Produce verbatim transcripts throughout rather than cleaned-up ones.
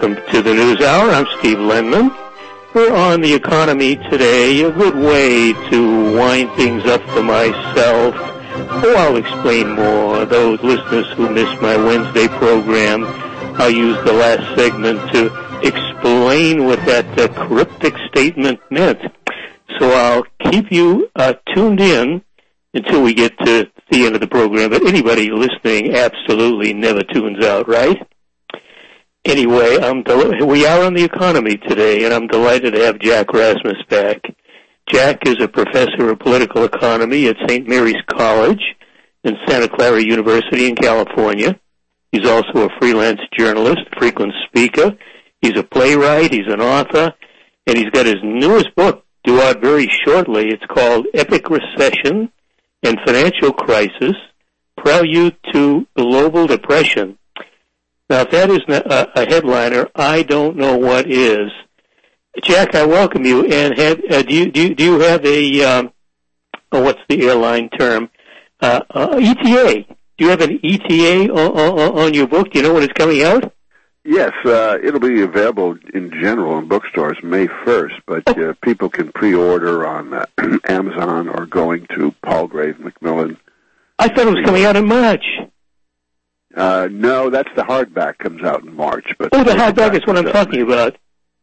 Welcome to the News Hour. I'm Steve Lenman. We're on the economy today, a good way to wind things up for myself. Oh, I'll explain more. Those listeners who missed my Wednesday program, I'll use the last segment to explain what that uh, cryptic statement meant. So I'll keep you uh, tuned in until we get to the end of the program. But anybody listening absolutely never tunes out, right? Anyway, I'm del- we are on the economy today, and I'm delighted to have Jack Rasmus back. Jack is a professor of political economy at Saint Mary's College in Santa Clara University in California. He's also a freelance journalist, frequent speaker. He's a playwright, he's an author, and he's got his newest book due out very shortly. It's called Epic Recession and Financial Crisis, Prelude to Global Depression. Now, if that isn't a, a headliner, I don't know what is. Jack, I welcome you. And have, uh, do you do you, do you have a um, oh, what's the airline term? Uh, uh, E T A. Do you have an E T A on, on, on your book? Do you know when it's coming out? Yes, uh, it'll be available in general in bookstores May first, but uh, people can pre-order on uh, Amazon or going to Palgrave Macmillan. I thought it was coming out in March. Uh, no, that's the hardback comes out in March. But oh, the hardback is what I'm talking about.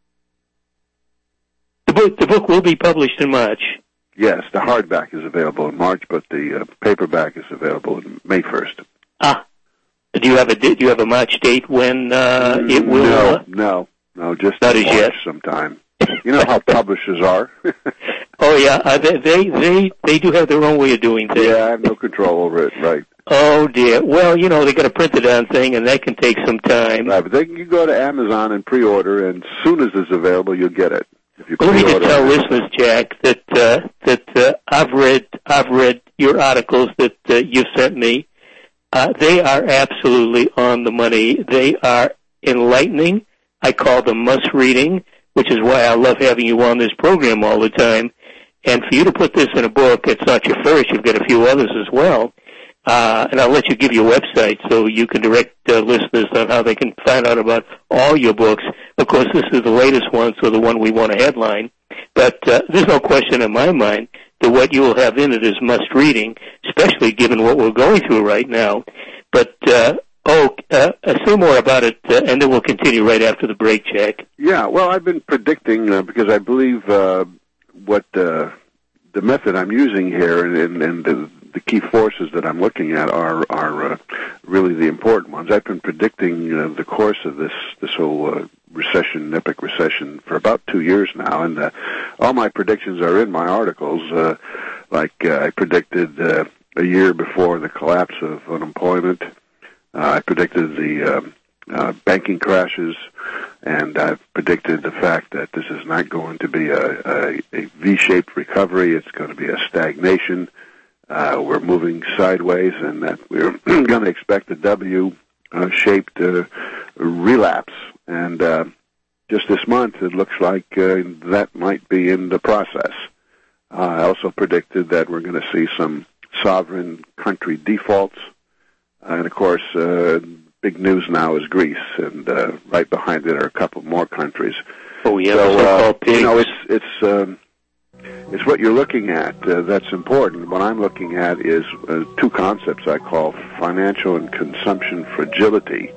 The book, the book will be published in March. Yes, the hardback is available in March, but the uh, paperback is available in May first. Ah, do you have a do you have a March date when uh, it will? No, uh, no, no, just not in as March yet. sometime. You know how publishers are. Oh yeah, uh, they, they they they do have their own way of doing things. Yeah, I have no control over it. Right. Oh dear. Well, you know they got to print it on thing, and that can take some time. Right, but they can you go to Amazon and pre-order, and as soon as it's available, you'll get it. If you Let me just tell it. listeners, Jack, that uh, that uh, I've read I've read your articles that uh, you sent me. Uh, they are absolutely on the money. They are enlightening. I call them must-reading, which is why I love having you on this program all the time. And for you to put this in a book, it's not your first. You've got a few others as well. Uh, and I'll let you give your website so you can direct uh, listeners on how they can find out about all your books. Of course, this is the latest one, so the one we want to headline. But uh, there's no question in my mind that what you will have in it is must-reading, especially given what we're going through right now. But, uh, oh, uh, say more about it, uh, and then we'll continue right after the break, Jack. Yeah, well, I've been predicting, uh, because I believe uh, what uh, the method I'm using here and, and the, the key forces that I'm looking at are, are uh, really the important ones. I've been predicting uh, the course of this, this whole uh, recession, epic recession, for about two years now, and uh, all my predictions are in my articles. Uh, like uh, I predicted uh, a year before the collapse of unemployment. Uh, I predicted the uh, uh, banking crashes, and I've predicted the fact that this is not going to be a, a, a V-shaped recovery. It's going to be a stagnation. Uh, we're moving sideways, and that we're going to expect a W-shaped uh, relapse. And uh, just this month, it looks like uh, that might be in the process. Uh, I also predicted that we're going to see some sovereign country defaults. Uh, and, of course, uh, big news now is Greece, and uh, right behind it are a couple more countries. Oh, yeah, so, uh, pigs. You know, it's, it's, um, it's what you're looking at uh, that's important. What I'm looking at is uh, two concepts I call financial and consumption fragility.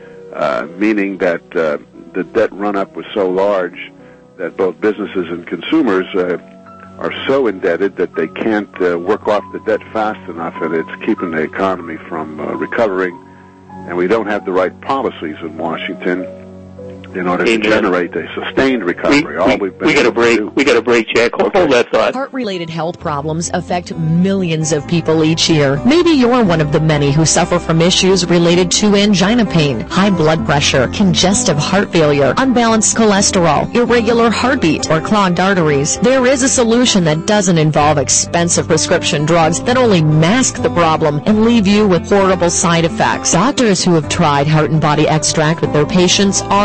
Uh, meaning that uh, the debt run-up was so large that both businesses and consumers uh, are so indebted that they can't uh, work off the debt fast enough, and it's keeping the economy from uh, recovering. And we don't have the right policies in Washington in order Amen. to generate a sustained recovery. We, All we, we've been we got a break. do. We got a break, Jack. Hold, Okay. hold that thought. Heart-related health problems affect millions of people each year. Maybe you're one of the many who suffer from issues related to angina pain, high blood pressure, congestive heart failure, unbalanced cholesterol, irregular heartbeat, or clogged arteries. There is a solution that doesn't involve expensive prescription drugs that only mask the problem and leave you with horrible side effects. Doctors who have tried Heart and Body Extract with their patients are thrilled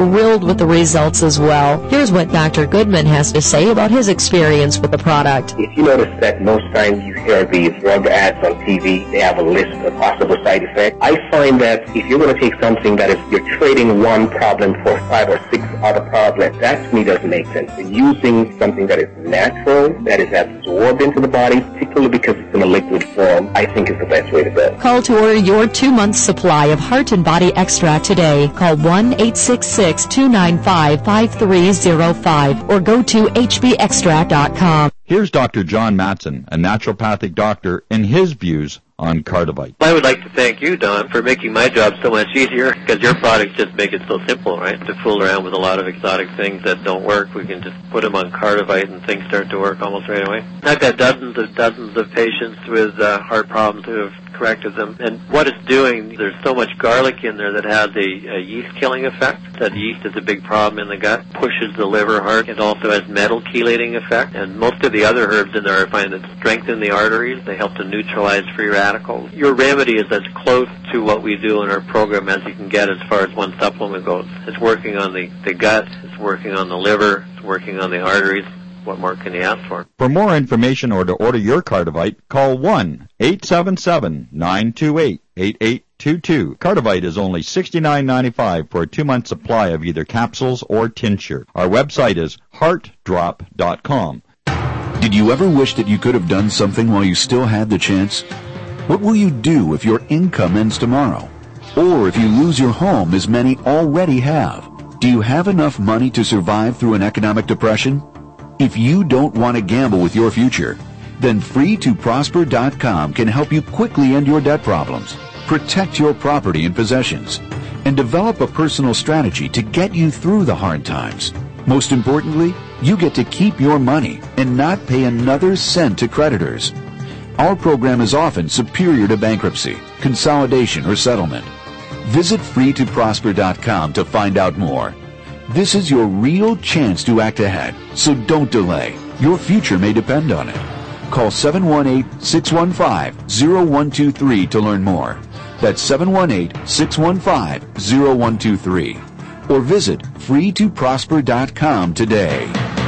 thrilled with the results as well. Here's what Doctor Goodman has to say about his experience with the product. If you notice that most times you hear these drug ads on T V, they have a list of possible side effects. I find that if you're going to take something that is, you're trading one problem for five or six other problems, that to me doesn't make sense. You're using something that is natural, that is absorbed into the body, particularly because it's in a liquid form, I think is the best way to go. Call to order your two-month supply of Heart and Body Extract today. Call one eight six six, two nine five, five three zero five or go to h b extract dot com. Here's Doctor John Matson, a naturopathic doctor, and his views on Cardivite. I would like to thank you, Don, for making my job so much easier, because your products just make it so simple, right? To fool around with a lot of exotic things that don't work, we can just put them on Cardivite and things start to work almost right away. I've got dozens of dozens of patients with uh, heart problems who have corrected them, and what it's doing, there's so much garlic in there that has a, a yeast-killing effect. That yeast is a big problem in the gut, pushes the liver hard. It also has metal chelating effect, and most of the other herbs in there I find that strengthen the arteries. They help to neutralize free radicals. Your remedy is as close to what we do in our program as you can get as far as one supplement goes. It's working on the, the gut, it's working on the liver, it's working on the arteries. What more can you ask for? For more information or to order your Cardivite, call one eight seven seven, nine two eight, eight eight two two. Cardivite is only sixty-nine ninety-five for a two-month supply of either capsules or tincture. Our website is heart drop dot com. Did you ever wish that you could have done something while you still had the chance? What will you do if your income ends tomorrow? Or if you lose your home, as many already have? Do you have enough money to survive through an economic depression? If you don't want to gamble with your future, then free to prosper dot com can help you quickly end your debt problems, protect your property and possessions, and develop a personal strategy to get you through the hard times. Most importantly, you get to keep your money and not pay another cent to creditors. Our program is often superior to bankruptcy, consolidation, or settlement. Visit free to prosper dot com to find out more. This is your real chance to act ahead, so don't delay. Your future may depend on it. Call seven one eight, six one five, zero one two three to learn more. That's seven one eight, six one five, zero one two three. Or visit free to prosper dot com today.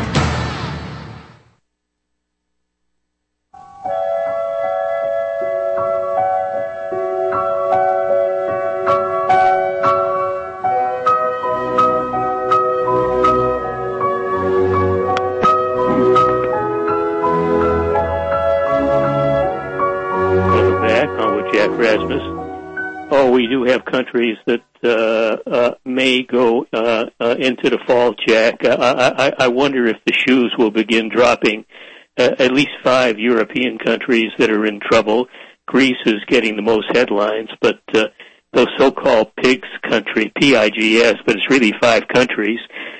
We do have countries that uh, uh, may go uh, uh, into the fall, Jack. Uh, I, I wonder if the shoes will begin dropping. Uh, at least five European countries that are in trouble. Greece is getting the most headlines, but uh, those so-called PIGS country, P I G S, but it's really five countries,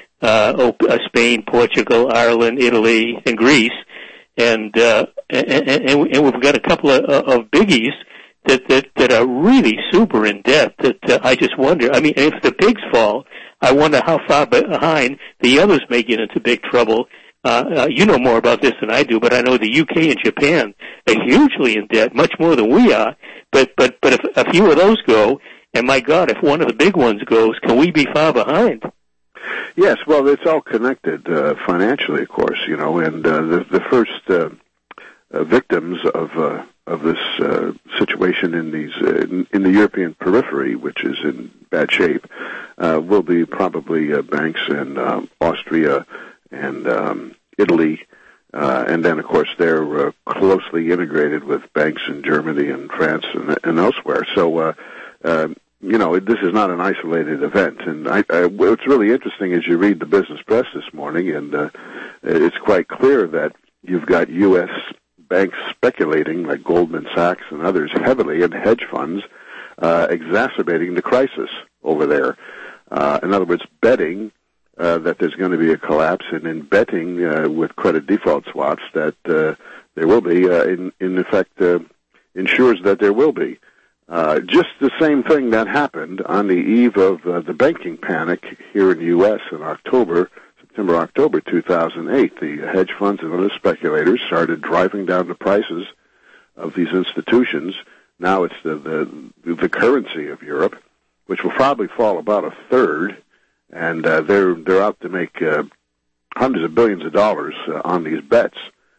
uh, Spain, Portugal, Ireland, Italy, and Greece. And, uh, and, and, and we've got a couple of, of biggies that, that, that are really super in debt that uh, I just wonder. I mean, if the pigs fall, I wonder how far behind the others may get into big trouble. Uh, uh, you know more about this than I do, but I know the U K and Japan are hugely in debt, much more than we are. But, but, but if a few of those go, and my God, if one of the big ones goes, can we be far behind? Yes, well, it's all connected uh, financially, of course, you know, and uh, the, the first uh, uh, victims of uh, of this uh, situation in these uh, in, in the European periphery, which is in bad shape, uh, will be probably uh, banks in uh, Austria and um, Italy, uh, and then, of course, they're uh, closely integrated with banks in Germany and France and, and elsewhere. So, uh, uh, you know, this is not an isolated event. And I, I, what's really interesting is you read the business press this morning, and uh, it's quite clear that you've got U S banks speculating, like Goldman Sachs and others, heavily in hedge funds, uh, exacerbating the crisis over there. Uh, in other words, betting uh, that there's going to be a collapse, and in betting uh, with credit default swaps that uh, there will be, uh, in, in effect, uh, ensures that there will be. Uh, just the same thing that happened on the eve of uh, the banking panic here in the U S in October, September, October two thousand eight. The hedge funds and other speculators started driving down the prices of these institutions. Now it's the, the, the currency of Europe, which will probably fall about a third, and uh, they're they're out to make uh, hundreds of billions of dollars uh, on these bets.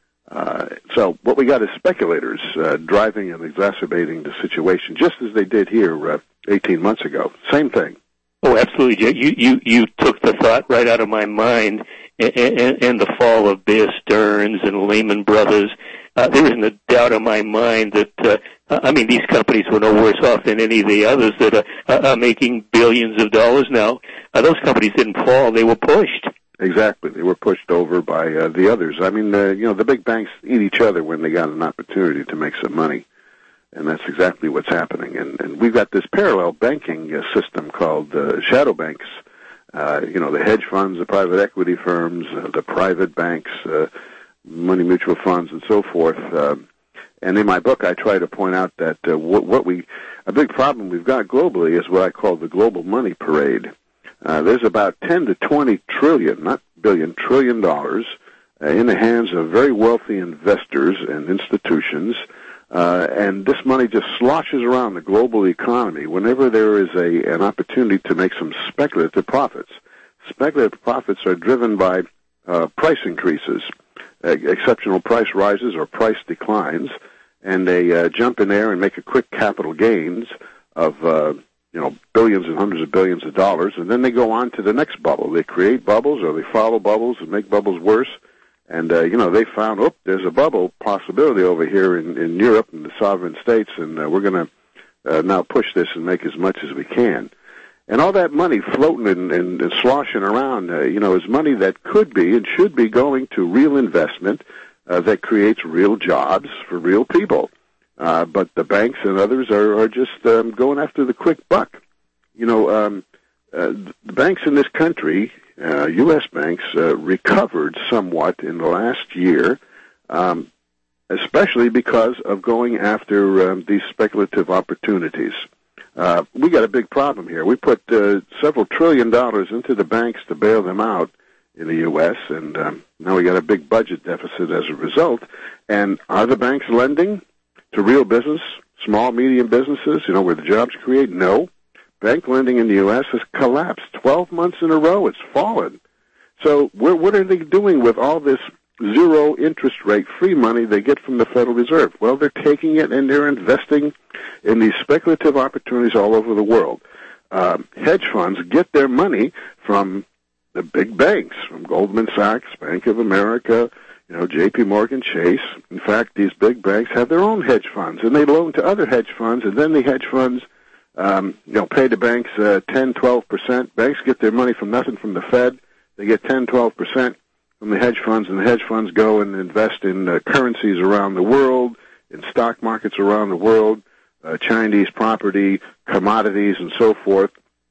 Uh, so what we got is speculators uh, driving and exacerbating the situation, just as they did here uh, eighteen months ago. Same thing. Oh, absolutely, Jay. You, you, you took the thought right out of my mind, and, and, and the fall of Bear Stearns and Lehman Brothers. Uh, there isn't a doubt in my mind that, uh, I mean, these companies were no worse off than any of the others that are, are making billions of dollars now. Uh, those companies didn't fall. They were pushed. Exactly. They were pushed over by uh, the others. I mean, uh, you know, the big banks eat each other when they got an opportunity to make some money. And that's exactly what's happening. And, and we've got this parallel banking uh, system called uh, shadow banks. Uh, you know, the hedge funds, the private equity firms, uh, the private banks, uh, money mutual funds, and so forth. Uh, and in my book, I try to point out that uh, what, what we, a big problem we've got globally is what I call the global money parade. Uh, there's about ten to twenty trillion, not billion, trillion dollars uh, in the hands of very wealthy investors and institutions. Uh, and this money just sloshes around the global economy whenever there is a an opportunity to make some speculative profits. Speculative profits are driven by uh, price increases, uh, exceptional price rises or price declines, and they uh, jump in there and make a quick capital gains of uh, you know billions and hundreds of billions of dollars, and then they go on to the next bubble. They create bubbles or they follow bubbles and make bubbles worse. And, uh, you know, they found, oh, there's a bubble possibility over here in, in Europe and the sovereign states, and uh, we're going to uh, now push this and make as much as we can. And all that money floating and, and, and sloshing around, uh, you know, is money that could be and should be going to real investment uh, that creates real jobs for real people. Uh, but the banks and others are, are just um, going after the quick buck. You know, um, uh, the banks in this country, Uh, U S banks uh, recovered somewhat in the last year, um, especially because of going after um, these speculative opportunities. Uh, we got a big problem here. We put uh, several trillion dollars into the banks to bail them out in the U S, and um, now we got a big budget deficit as a result. And are the banks lending to real business, small, medium businesses, you know, where the jobs create? No. Bank lending in the U S has collapsed twelve months in a row. It's fallen. So we're, what are they doing with all this zero interest rate free money they get from the Federal Reserve? Well, they're taking it and they're investing in these speculative opportunities all over the world. Um, hedge funds get their money from the big banks, from Goldman Sachs, Bank of America, you know, J P Morgan Chase. In fact, these big banks have their own hedge funds, and they loan to other hedge funds, and then the hedge funds Um, you know, pay the banks uh, ten, twelve percent. Banks get their money from nothing from the Fed. They get ten, twelve percent from the hedge funds, and the hedge funds go and invest in uh, currencies around the world, in stock markets around the world, uh, Chinese property, commodities, and so forth.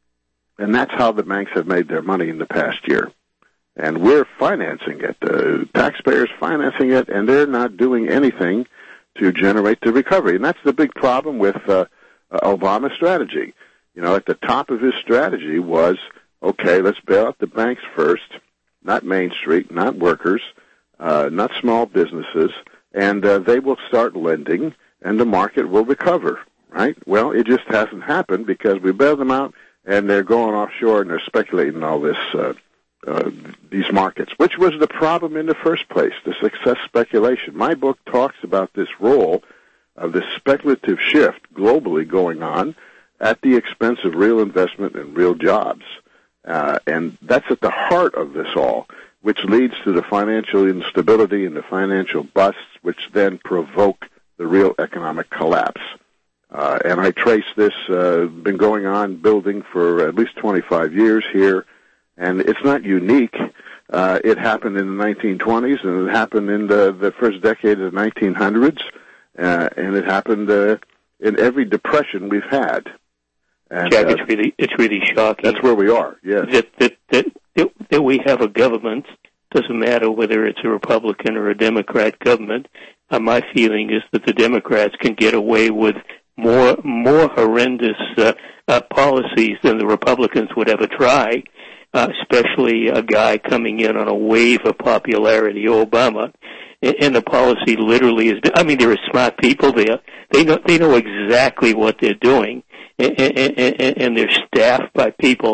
And that's how the banks have made their money in the past year. And we're financing it. Uh, taxpayers financing it, and they're not doing anything to generate the recovery. And that's the big problem with uh, Uh, Obama's strategy. You know, at the top of his strategy was, okay, let's bail out the banks first, not Main Street, not workers, uh, not small businesses, and uh, they will start lending, and the market will recover, right? Well, it just hasn't happened because we bailed them out, and they're going offshore, and they're speculating all this, uh, uh, these markets, which was the problem in the first place, the success speculation. My book talks about this role of this speculative shift globally going on at the expense of real investment and real jobs. Uh, and that's at the heart of this all, which leads to the financial instability and the financial busts, which then provoke the real economic collapse. Uh, and I trace this, uh, been going on building for at least twenty-five years here, and it's not unique. Uh, it happened in the nineteen twenties, and it happened in the, the first decade of the nineteen hundreds. Uh, and it happened uh, in every depression we've had. And, Jack, uh, it's really it's really shocking. That's where we are. Yes. That that that that we have a government. Doesn't matter whether it's a Republican or a Democrat government. Uh, my feeling is that the Democrats can get away with more more horrendous uh, uh, policies than the Republicans would ever try. Uh, especially a guy coming in on a wave of popularity, Obama. And the policy literally is, I mean, there are smart people there. They know, they know exactly what they're doing. And, and, and they're staffed by people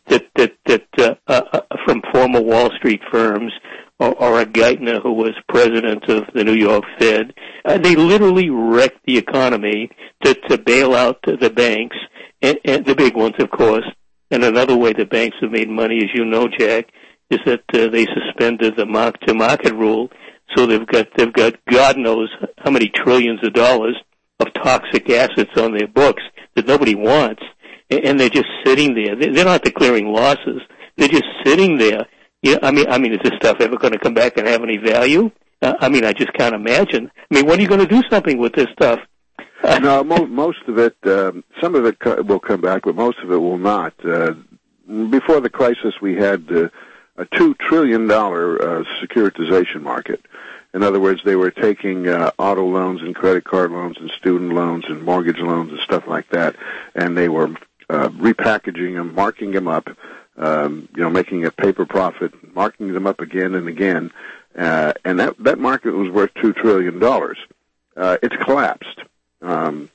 that that that uh, uh, from former Wall Street firms, or, or a Geithner who was president of the New York Fed. Uh, they literally wrecked the economy to, to bail out the banks, and, and the big ones, of course. And another way the banks have made money, as you know, Jack, is that uh, they suspended the mark-to-market rule. So they've got they've got God knows how many trillions of dollars of toxic assets on their books that nobody wants, and they're just sitting there. They're not declaring losses. They're just sitting there. Yeah, I mean, I mean, is this stuff ever going to come back and have any value? Uh, I mean, I just can't imagine. I mean, when are you going to do something with this stuff? No, mo- most of it, um, some of it co- will come back, but most of it will not. Uh, before the crisis, we had uh, a two trillion dollars uh, securitization market. In other words, they were taking uh, auto loans and credit card loans and student loans and mortgage loans and stuff like that, and they were uh, repackaging them, marking them up, um, you know, making a paper profit, marking them up again and again, uh, and that that market was worth two trillion dollars. Uh, it's collapsed. Um,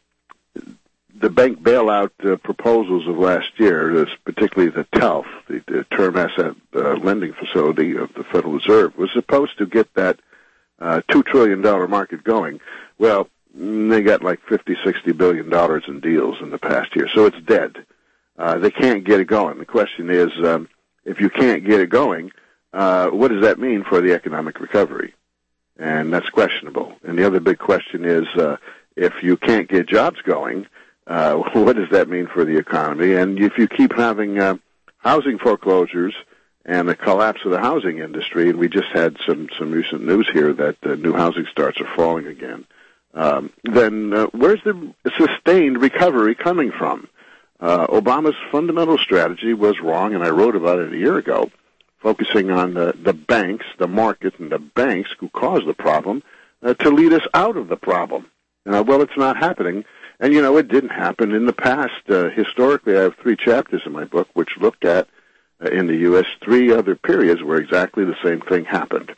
the bank bailout uh, proposals of last year, particularly the T A L F, the, the Term Asset uh, Lending Facility of the Federal Reserve, was supposed to get that uh, two trillion dollars market going. Well, they got like fifty, sixty billion dollars in deals in the past year, so it's dead. Uh, they can't get it going. The question is, um, if you can't get it going, uh, what does that mean for the economic recovery? And that's questionable. And the other big question is, uh, if you can't get jobs going, uh, what does that mean for the economy? And if you keep having uh, housing foreclosures and the collapse of the housing industry, and we just had some, some recent news here that uh, new housing starts are falling again, um, then uh, where's the sustained recovery coming from? Uh, Obama's fundamental strategy was wrong, and I wrote about it a year ago, focusing on the, the banks, the market, and the banks who caused the problem uh, to lead us out of the problem. Uh, well, it's not happening. And, you know, it didn't happen in the past. Uh, historically, I have three chapters in my book which looked at, uh, in the U S, three other periods where exactly the same thing happened,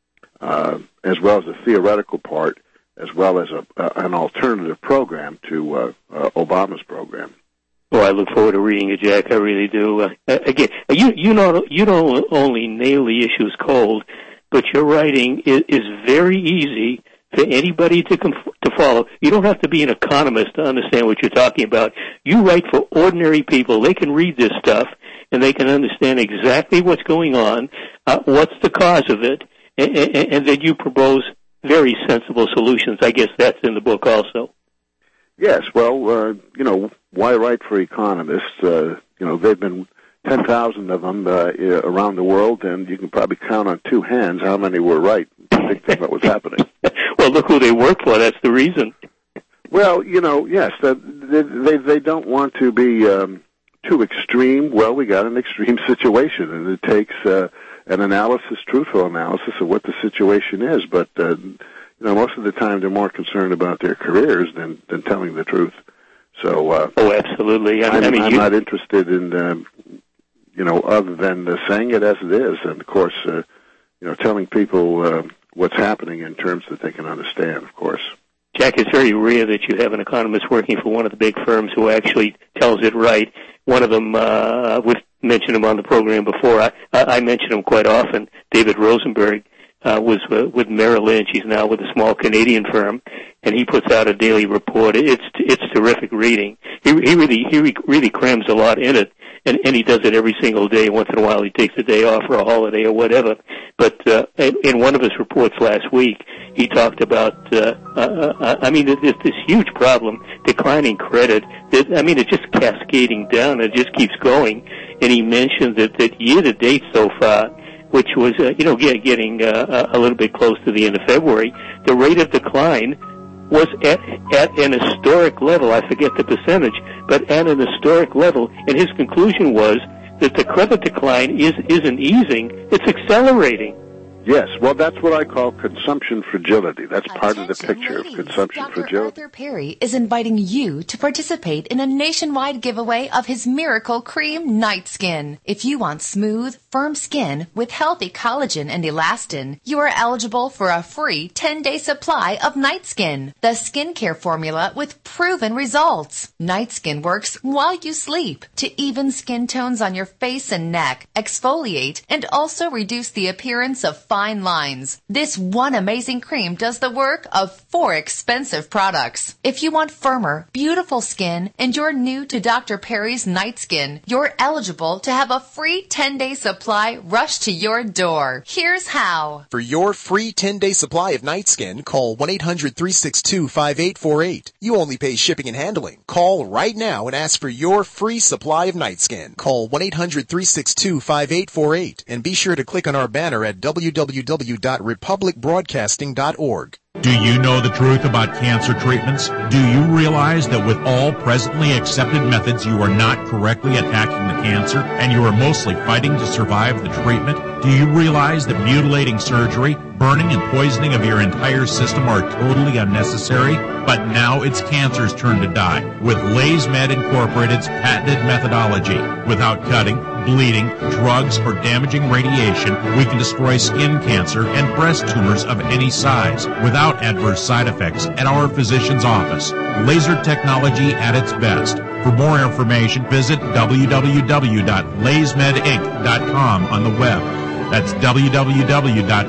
uh, as well as a theoretical part, as well as a, uh, an alternative program to uh, uh, Obama's program. Well, I look forward to reading it, Jack. I really do. Uh, again, you you don't you don't only nail the issues cold, but your writing is, is very easy for anybody to conf- to follow. You don't have to be an economist to understand what you're talking about. You write for ordinary people. They can read this stuff, and they can understand exactly what's going on, uh, what's the cause of it, and, and, and then you propose very sensible solutions. I guess that's in the book also. Yes, well, uh, you know, why write for economists? Uh, you know, they've been ten thousand of them uh, around the world, and you can probably count on two hands how many were right predicting what was happening. Well, look who they work for. That's the reason. Well, you know, yes, they they, they don't want to be um, too extreme. Well, we got an extreme situation, and it takes uh, an analysis, truthful analysis of what the situation is. But uh, you know, most of the time they're more concerned about their careers than than telling the truth. So, uh, oh, absolutely. I, I'm, I mean, I'm you... not interested in, um, you know, other than uh, saying it as it is, and of course, uh, you know, telling people uh, what's happening in terms that they can understand. Of course, Jack, it's very rare that you have an economist working for one of the big firms who actually tells it right. One of them, uh, we've mentioned him on the program before. I, I mention him quite often. David Rosenberg. Uh, was uh, with Merrill Lynch. He's now with a small Canadian firm, and he puts out a daily report. It's it's terrific reading. He he really he re- really crams a lot in it, and and he does it every single day. Once in a while, he takes a day off or a holiday or whatever. But uh, in, in one of his reports last week, he talked about uh, uh, uh, I mean, there's this huge problem, declining credit. It, I mean, it's just cascading down. It just keeps going. And he mentioned that that year to date so far, which was, uh, you know, get, getting uh, a little bit close to the end of February, the rate of decline was at, at an historic level. I forget the percentage, but at an historic level. And his conclusion was that the credit decline is, isn't easing, it's accelerating. Yes, well, that's what I call consumption fragility. That's part of the picture of consumption Doctor fragility. Arthur Perry is inviting you to participate in a nationwide giveaway of his Miracle Cream Night Skin. If you want smooth, firm skin with healthy collagen and elastin, you are eligible for a free ten-day supply of Night Skin, the skincare formula with proven results. Night Skin works while you sleep to even skin tones on your face and neck, exfoliate, and also reduce the appearance of fine lines. This one amazing cream does the work of four expensive products. If you want firmer, beautiful skin and you're new to Doctor Perry's Night Skin, you're eligible to have a free ten-day supply rush to your door. Here's how. For your free ten-day supply of Night Skin, call one eight hundred, three six two, five eight four eight. You only pay shipping and handling. Call right now and ask for your free supply of Night Skin. Call one eight hundred, three six two, five eight four eight and be sure to click on our banner at w w w dot republic broadcasting dot org. Do you know the truth about cancer treatments? Do you realize that with all presently accepted methods, you are not correctly attacking the cancer and you are mostly fighting to survive the treatment? Do you realize that mutilating surgery, burning and poisoning of your entire system are totally unnecessary? But now it's cancer's turn to die with LaysMed Incorporated's patented methodology. Without cutting, bleeding, drugs, or damaging radiation, we can destroy skin cancer and breast tumors of any size without adverse side effects at our physician's office. Laser technology at its best. For more information, visit w w w dot lays med inc dot com on the web. That's w w w dot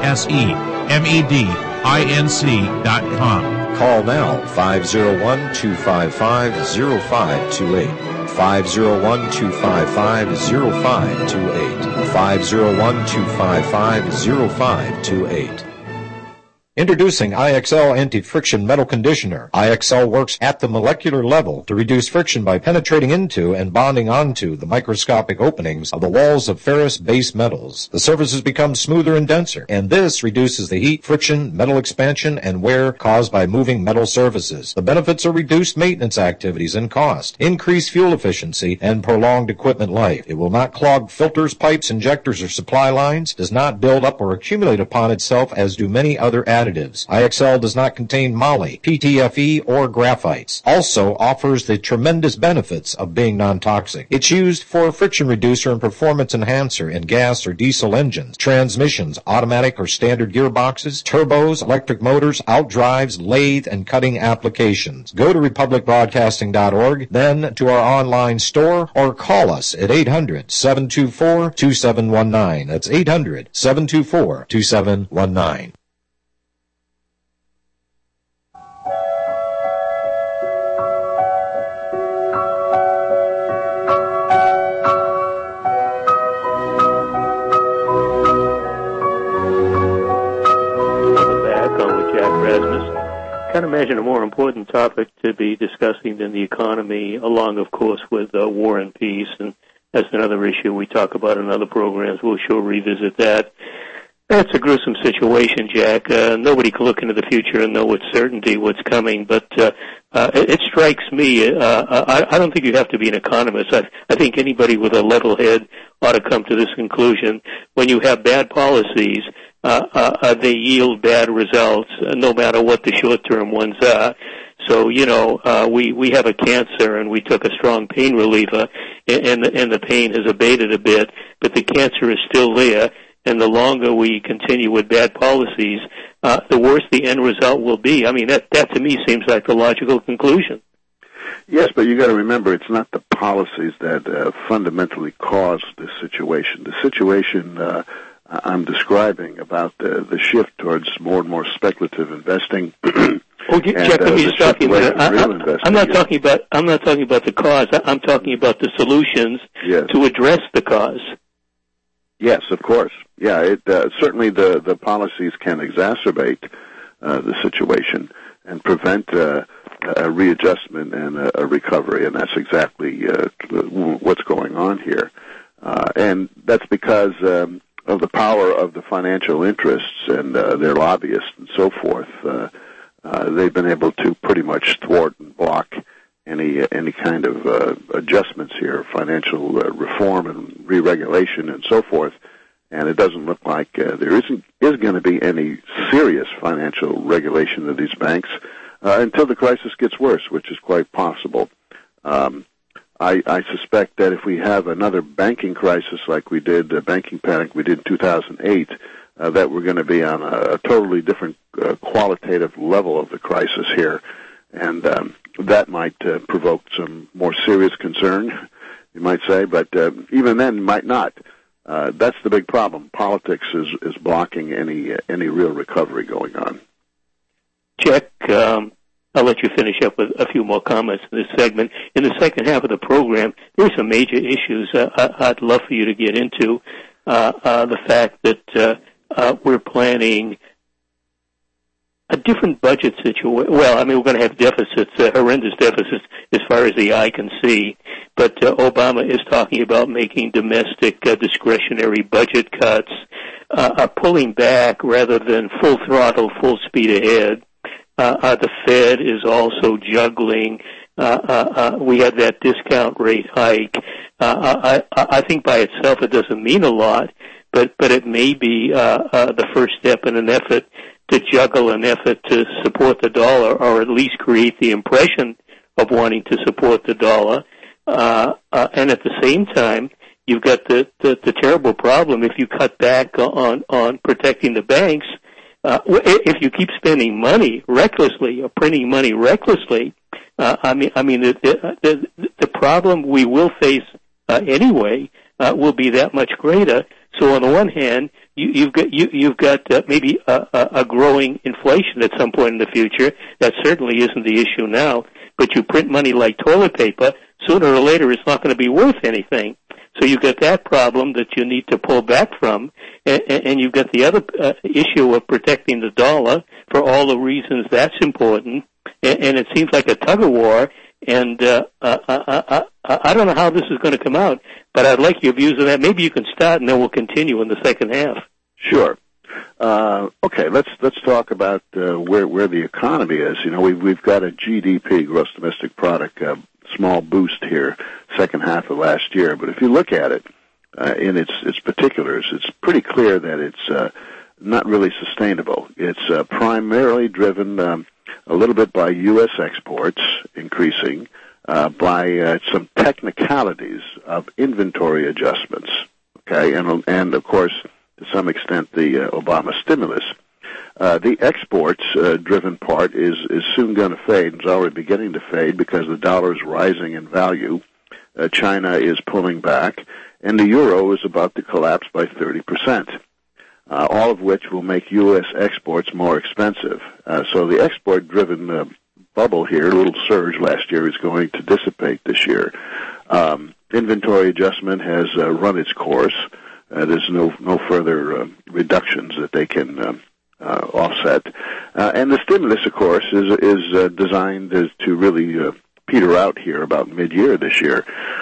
laysmed inc dot com. Call now, five oh one, two five five, oh five two eight. five oh one, two five five, oh five two eight. five oh one, two five five, oh five two eight. Introducing I X L Anti-Friction Metal Conditioner. I X L works at the molecular level to reduce friction by penetrating into and bonding onto the microscopic openings of the walls of ferrous base metals. The surfaces become smoother and denser, and this reduces the heat, friction, metal expansion, and wear caused by moving metal surfaces. The benefits are reduced maintenance activities and cost, increased fuel efficiency, and prolonged equipment life. It will not clog filters, pipes, injectors, or supply lines, does not build up or accumulate upon itself as do many other additives. I X L does not contain moly, P T F E, or graphites. Also offers the tremendous benefits of being non-toxic. It's used for friction reducer and performance enhancer in gas or diesel engines, transmissions, automatic or standard gearboxes, turbos, electric motors, outdrives, lathe, and cutting applications. Go to republic broadcasting dot org, then to our online store, or call us at eight hundred, seven two four, two seven one nine. That's eight hundred, seven two four, two seven one nine. I can't imagine a more important topic to be discussing than the economy, along, of course, with uh, war and peace, and that's another issue we talk about in other programs. We'll sure revisit that. That's a gruesome situation, Jack. Uh, nobody can look into the future and know with certainty what's coming, but uh, uh, it, it strikes me, uh, I, I don't think you have to be an economist. I, I think anybody with a level head ought to come to this conclusion. When you have bad policies, Uh, uh, they yield bad results, uh, no matter what the short-term ones are. So, you know, uh, we, we have a cancer and we took a strong pain reliever and, and, the, and the pain has abated a bit, but the cancer is still there. And the longer we continue with bad policies, uh, the worse the end result will be. I mean, that, that to me seems like the logical conclusion. Yes, but you got to remember, it's not the policies that uh, fundamentally cause this situation. The situation uh, I'm describing about the, the shift towards more and more speculative investing. Oh, Jeff, let me just stop you there. I'm not talking about. I'm not talking about the cause. I'm talking about the solutions yes. to address the cause. Yes, of course. Yeah, it uh, certainly the the policies can exacerbate uh, the situation and prevent uh, a readjustment and a, a recovery, and that's exactly uh, what's going on here. Uh, and that's because. Um, of the power of the financial interests and uh, their lobbyists and so forth, uh, uh, they've been able to pretty much thwart and block any uh, any kind of uh, adjustments here, financial uh, reform and re-regulation and so forth. and it doesn't look like uh, there isn't is going to be any serious financial regulation of these banks uh, until the crisis gets worse, which is quite possible. Um, I, I suspect that if we have another banking crisis like we did, a banking panic we did in two thousand eight, uh, that we're going to be on a, a totally different uh, qualitative level of the crisis here, and um, that might uh, provoke some more serious concern, you might say, but uh, even then might not. Uh, that's the big problem. Politics is, is blocking any uh, any real recovery going on. Jack, um, I'll let you finish up with a few more comments in this segment. In the second half of the program, there are some major issues uh, I'd love for you to get into. Uh, uh, the fact that uh, uh, we're planning a different budget situation. Well, I mean, we're going to have deficits, uh, horrendous deficits as far as the eye can see. But uh, Obama is talking about making domestic uh, discretionary budget cuts, uh, uh, pulling back rather than full throttle, full speed ahead. Uh, uh, the Fed is also juggling. Uh, uh, uh, we had that discount rate hike. Uh, I, I think by itself it doesn't mean a lot, but, but it may be uh, uh, the first step in an effort to juggle an effort to support the dollar, or at least create the impression of wanting to support the dollar. Uh, uh, and at the same time, you've got the, the, the terrible problem if you cut back on, on protecting the banks. Uh, if you keep spending money recklessly or printing money recklessly, uh, I mean, I mean, the, the, the problem we will face uh, anyway uh, will be that much greater. So on the one hand, you, you've got you, you've got uh, maybe a, a growing inflation at some point in the future. That certainly isn't the issue now. But you print money like toilet paper, sooner or later it's not going to be worth anything. So you've got that problem that you need to pull back from, and, and you've got the other uh, issue of protecting the dollar for all the reasons that's important. And, and it seems like a tug of war. And uh, uh, uh, uh, uh, I don't know how this is going to come out, but I'd like your views on that. Maybe you can start, and then we'll continue in the second half. Sure. Uh, okay, let's let's talk about uh, where where the economy is. You know, we've we've got a G D P, gross domestic product, uh, small boost here, second half of last year. But if you look at it uh, in its its particulars, it's pretty clear that it's uh, not really sustainable. It's uh, primarily driven um, a little bit by U S exports increasing, uh, by uh, some technicalities of inventory adjustments. Okay, and and of course, to some extent, the uh, Obama stimulus. Uh, the exports-driven uh, part is, is soon going to fade. It's already beginning to fade because the dollar is rising in value. Uh, China is pulling back, and the euro is about to collapse by thirty percent, uh, all of which will make U S exports more expensive. Uh, so the export-driven uh, bubble here, a little surge last year, is going to dissipate this year. Um, inventory adjustment has uh, run its course. Uh, there's no no further uh, reductions that they can uh, uh, offset, uh, and the stimulus, of course, is is uh, designed as to really uh, peter out here about mid-year this year,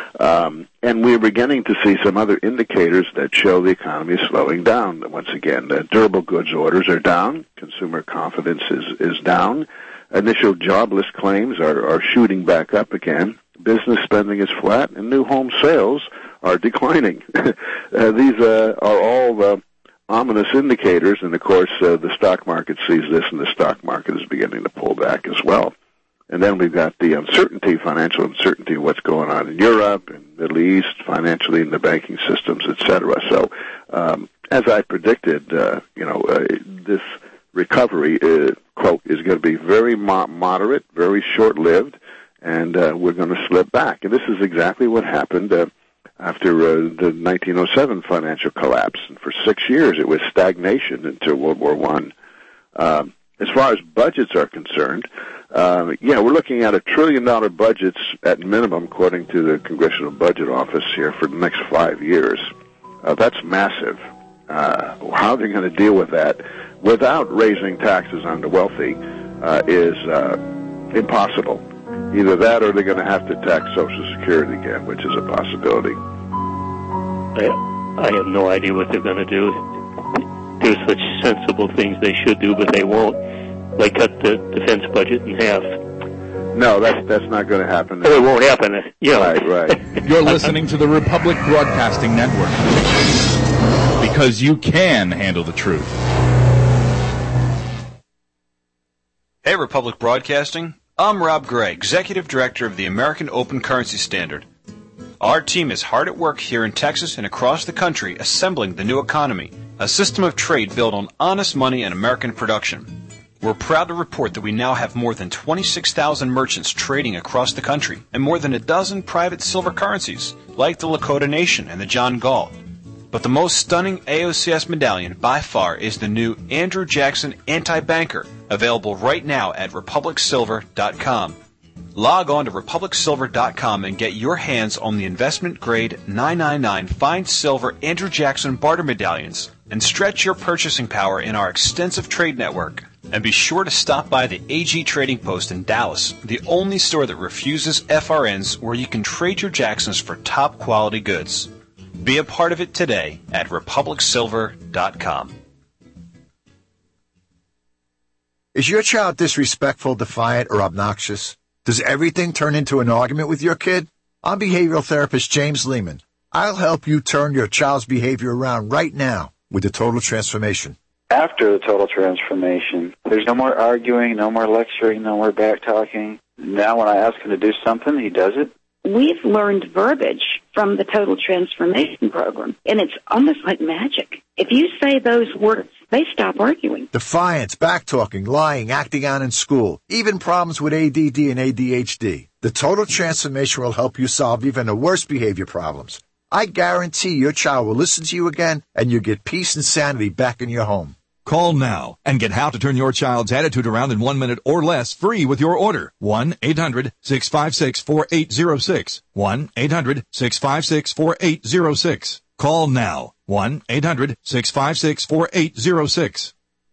um, and we're beginning to see some other indicators that show the economy is slowing down. Once again, the durable goods orders are down, consumer confidence is is down, initial jobless claims are are shooting back up again, business spending is flat, and new home sales are declining. uh, these uh, are all uh, ominous indicators, and of course uh, the stock market sees this, and the stock market is beginning to pull back as well. And then we've got the uncertainty, financial uncertainty, what's going on in Europe and Middle East, financially in the banking systems, et cetera. So um, as I predicted, uh, you know, uh, this recovery, uh, quote, is going to be very mo- moderate, very short-lived, and uh, we're going to slip back. And this is exactly what happened uh, after uh, the nineteen oh seven financial collapse. And for six years, it was stagnation until World War One. Um, as far as budgets are concerned, uh, yeah, we're looking at a trillion-dollar budgets at minimum, according to the Congressional Budget Office here, for the next five years. Uh, that's massive. Uh, how they're going to deal with that without raising taxes on the wealthy uh, is uh, impossible. Either that or they're going to have to tax Social Security again, which is a possibility. I, I have no idea what they're going to do. There's such sensible things they should do, but they won't. Like cut the defense budget in half. No, that's that's not going to happen. Oh, it won't happen. Yeah. Right, right. You're listening to the Republic Broadcasting Network. because you can handle the truth. Hey, Republic Broadcasting. I'm Rob Gray, Executive Director of the American Open Currency Standard. Our team is hard at work here in Texas and across the country assembling the new economy, a system of trade built on honest money and American production. We're proud to report that we now have more than twenty-six thousand merchants trading across the country and more than a dozen private silver currencies, like the Lakota Nation and the John Galt. But the most stunning A O C S medallion by far is the new Andrew Jackson Anti-Banker, available right now at republic silver dot com. Log on to republic silver dot com and get your hands on the investment-grade nine ninety-nine fine silver Andrew Jackson barter medallions and stretch your purchasing power in our extensive trade network. And be sure to stop by the A G Trading Post in Dallas, the only store that refuses F R Ns where you can trade your Jacksons for top-quality goods. Be a part of it today at republic silver dot com. Is your child disrespectful, defiant, or obnoxious? Does everything turn into an argument with your kid? I'm behavioral therapist James Lehman. I'll help you turn your child's behavior around right now with the Total Transformation. After the Total Transformation, there's no more arguing, no more lecturing, no more back-talking. Now when I ask him to do something, he does it. We've learned verbiage from the Total Transformation program, and it's almost like magic. If you say those words, they stop arguing. Defiance, back-talking, lying, acting out in school, even problems with A D D and A D H D. The Total Transformation will help you solve even the worst behavior problems. I guarantee your child will listen to you again, and you'll get peace and sanity back in your home. Call now and get how to turn your child's attitude around in one minute or less free with your order. one eight hundred six five six four eight zero six. one eight hundred six five six four eight zero six. Call now. one eight hundred six five six four eight zero six.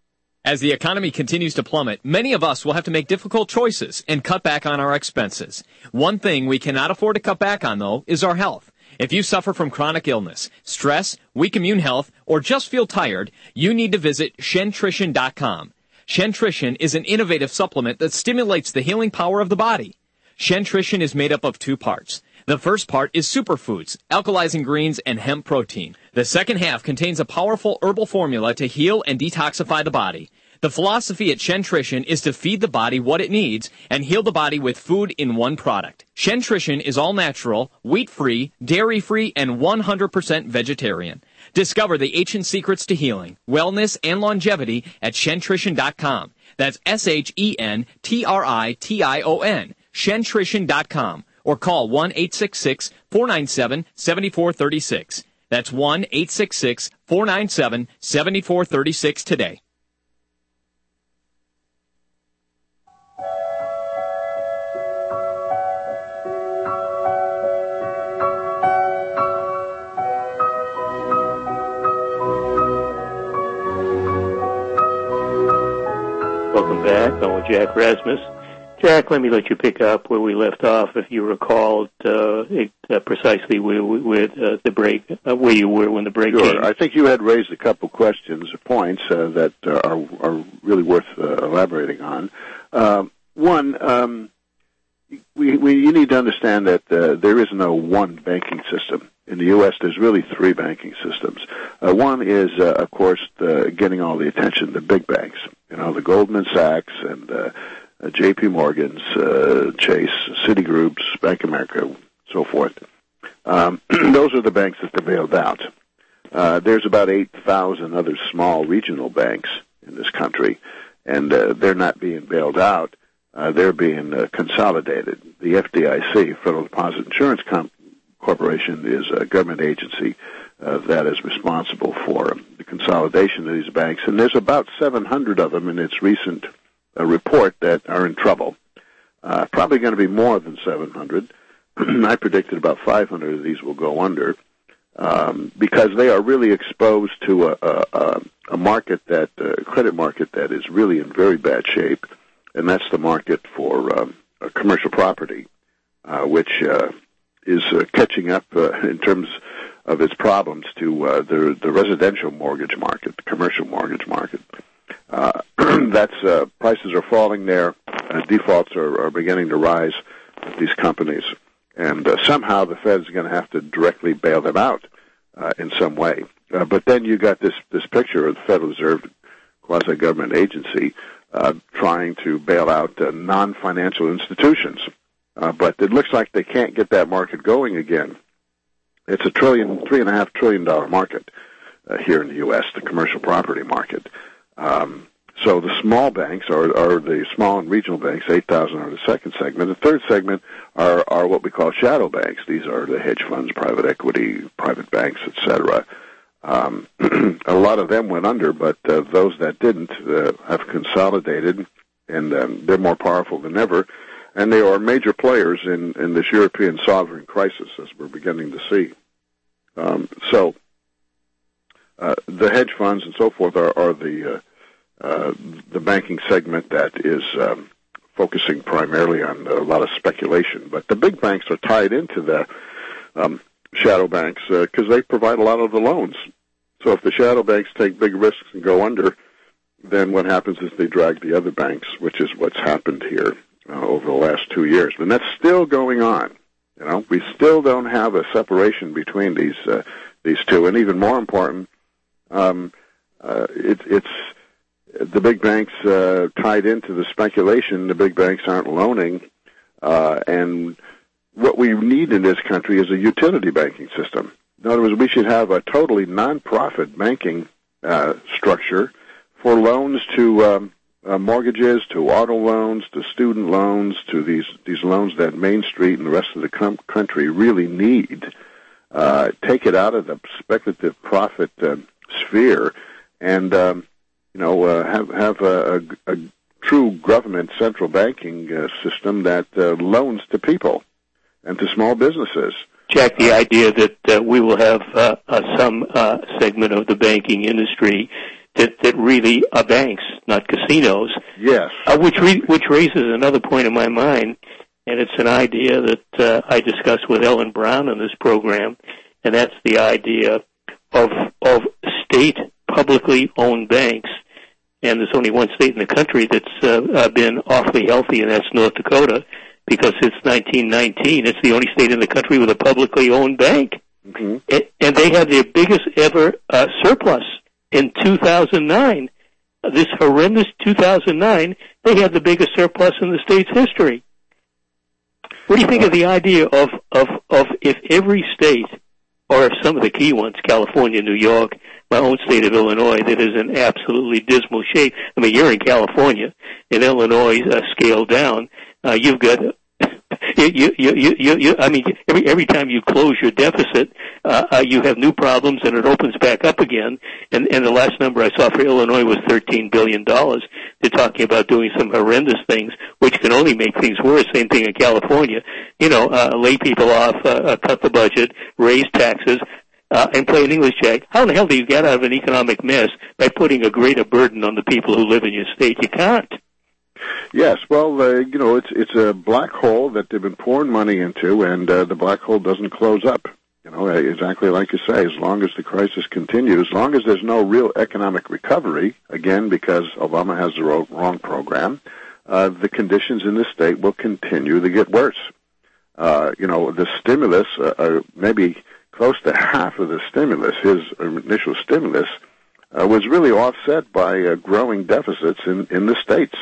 As the economy continues to plummet, many of us will have to make difficult choices and cut back on our expenses. One thing we cannot afford to cut back on, though, is our health. If you suffer from chronic illness, stress, weak immune health, or just feel tired, you need to visit Shentrition dot com. Shentrition is an innovative supplement that stimulates the healing power of the body. Shentrition is made up of two parts. The first part is superfoods, alkalizing greens, and hemp protein. The second half contains a powerful herbal formula to heal and detoxify the body. The philosophy at Shentrition is to feed the body what it needs and heal the body with food in one product. Shentrition is all natural, wheat-free, dairy-free, and one hundred percent vegetarian. Discover the ancient secrets to healing, wellness, and longevity at Shentrition dot com. That's S H E N T R I T I O N, Shentrition dot com. Or call one eight six six four nine seven seven four three six. That's one eight six six four nine seven seven four three six today. Welcome back. I'm with Jack Rasmus. Jack, let me let you pick up where we left off, if you recalled uh, it, uh, precisely where, where uh, the break, uh, where you were when the break sure. came. I think you had raised a couple questions or points uh, that uh, are, are really worth uh, elaborating on. Uh, one, um, we, we, you need to understand that uh, there is no one banking system. In the U S, there's really three banking systems. Uh, one is, uh, of course, uh, getting all the attention, the big banks, you know, the Goldman Sachs and uh, uh, J P Morgan's, uh, Chase, Citigroup's, Bank of America, so forth. Um, those are the banks that are bailed out. Uh, there's about eight thousand other small regional banks in this country, and uh, they're not being bailed out. Uh, they're being uh, consolidated. The F D I C, Federal Deposit Insurance Com- Corporation, is a government agency uh, that is responsible for the consolidation of these banks, and there's about seven hundred of them in its recent uh, report that are in trouble. Uh, probably going to be more than seven hundred. I predicted about five hundred of these will go under um, because they are really exposed to a, a, a market that, uh, credit market that is really in very bad shape, and that's the market for um, commercial property, uh, which uh, is uh, catching up uh, in terms of its problems to uh, the, the residential mortgage market, the commercial mortgage market. Uh, that's uh, prices are falling there. Uh, defaults are, are beginning to rise with these companies, and uh, somehow the Fed is going to have to directly bail them out. uh, in some way. Uh, but then you got this this picture of the Federal Reserve, quasi-government agency, uh, trying to bail out uh, non-financial institutions. Uh, but it looks like they can't get that market going again. It's a trillion, three and a half trillion dollar market uh, here in the U S, the commercial property market. Um, so the small banks are, are the small and regional banks, eight thousand are the second segment. The third segment are, are what we call shadow banks. These are the hedge funds, private equity, private banks, et cetera. Um, a lot of them went under, but uh, those that didn't uh, have consolidated, and um, they're more powerful than ever. And they are major players in, in this European sovereign crisis, as we're beginning to see. Um, so uh, the hedge funds and so forth are, are the uh, uh, the banking segment that is um, focusing primarily on a lot of speculation. But the big banks are tied into the um, shadow banks because uh, they provide a lot of the loans. So if the shadow banks take big risks and go under, then what happens is they drag the other banks, which is what's happened here. Uh, over the last two years, and that's still going on. You know, we still don't have a separation between these uh, these two, and even more important, um, uh, it, it's the big banks uh, tied into the speculation. The big banks aren't loaning, uh, and what we need in this country is a utility banking system. In other words, we should have a totally non-profit banking uh, structure for loans to. Um, Uh, mortgages, to auto loans, to student loans, to these these loans that Main Street and the rest of the com- country really need. Uh, take it out of the speculative profit uh, sphere, and um, you know uh, have have a, a, a true government central banking uh, system that uh, loans to people and to small businesses. Jack, the idea that uh, we will have uh, uh, some uh, segment of the banking industry that, that really are banks, not casinos. Yes. Uh, which re- which raises another point in my mind, and it's an idea that uh, I discussed with Ellen Brown in this program, and that's the idea of of state publicly owned banks. And there's only one state in the country that's uh, uh, been awfully healthy, and that's North Dakota, because since nineteen nineteen, it's the only state in the country with a publicly owned bank. Mm-hmm. And, and they had their biggest ever uh, surplus in two thousand nine. This horrendous two thousand nine, they had the biggest surplus in the state's history. What do you think of the idea of, of, of if every state, or if some of the key ones, California, New York, my own state of Illinois, that is in absolutely dismal shape. I mean, you're in California. In Illinois, uh, scaled down, uh, you've got... You, you, you, you, you, I mean, every every time you close your deficit, uh, uh, you have new problems, and it opens back up again. And, and the last number I saw for Illinois was thirteen billion dollars. They're talking about doing some horrendous things, which can only make things worse. Same thing in California. You know, uh, lay people off, uh, uh, cut the budget, raise taxes, uh, and play an English check. How in the hell do you get out of an economic mess by putting a greater burden on the people who live in your state? You can't. Yes, well, uh, you know, it's it's a black hole that they've been pouring money into, and uh, the black hole doesn't close up. You know, exactly like you say, as long as the crisis continues, as long as there's no real economic recovery, again, because Obama has the wrong program, uh, the conditions in the state will continue to get worse. Uh, you know, the stimulus, uh, uh, maybe close to half of the stimulus, his initial stimulus, uh, was really offset by uh, growing deficits in, in the states.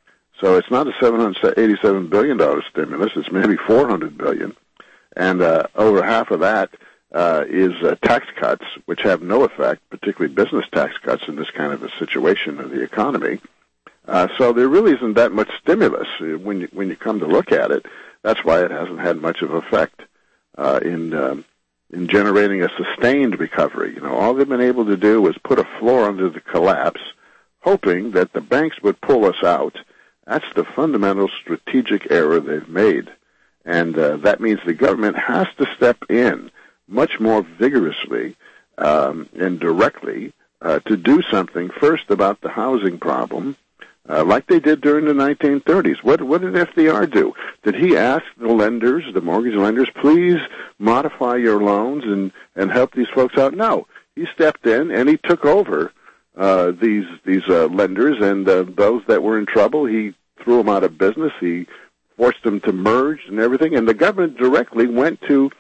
So it's not a seven hundred eighty-seven billion dollars stimulus. It's maybe four hundred billion dollars. And uh, over half of that uh, is uh, tax cuts, which have no effect, particularly business tax cuts in this kind of a situation of the economy. Uh, so there really isn't that much stimulus when you, when you come to look at it. That's why it hasn't had much of effect uh, in um, in generating a sustained recovery. You know, all they've been able to do is put a floor under the collapse, hoping that the banks would pull us out. That's the fundamental strategic error they've made. And uh, that means the government has to step in much more vigorously um, and directly uh, to do something first about the housing problem, uh, like they did during the nineteen thirties. What, what did F D R do? Did he ask the lenders, the mortgage lenders, please modify your loans and, and help these folks out? No. He stepped in and he took over Uh, these these uh, lenders, and uh, those that were in trouble, he threw them out of business. He forced them to merge and everything, and the government directly went to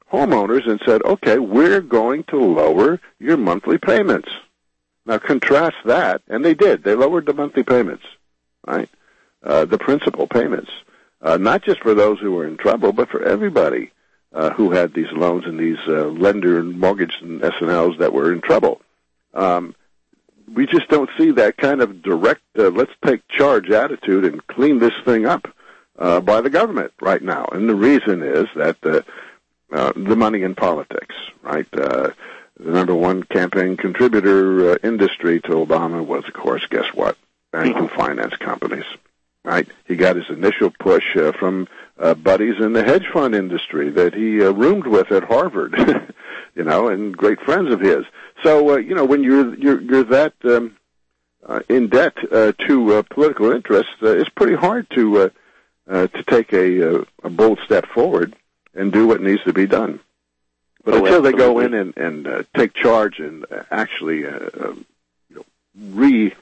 homeowners and said, okay, we're going to lower your monthly payments. Now contrast that, and they did. They lowered the monthly payments, right? Uh, the principal payments, uh, not just for those who were in trouble, but for everybody uh, who had these loans and these uh, lender and mortgage and S and Ls that were in trouble. Um, we just don't see that kind of direct, uh, let's take charge attitude and clean this thing up uh, by the government right now. And the reason is that uh, uh, the money in politics, right? Uh, the number one campaign contributor uh, industry to Obama was, of course, guess what? Bank and finance companies, right? He got his initial push uh, from uh, buddies in the hedge fund industry that he uh, roomed with at Harvard, you know, and great friends of his. So, uh, you know, when you're you're, you're that um, uh, in debt uh, to uh, political interests, uh, it's pretty hard to uh, uh, to take a, uh, a bold step forward and do what needs to be done. But oh, until absolutely. They go in and, and uh, take charge and uh, actually uh, uh, you know, re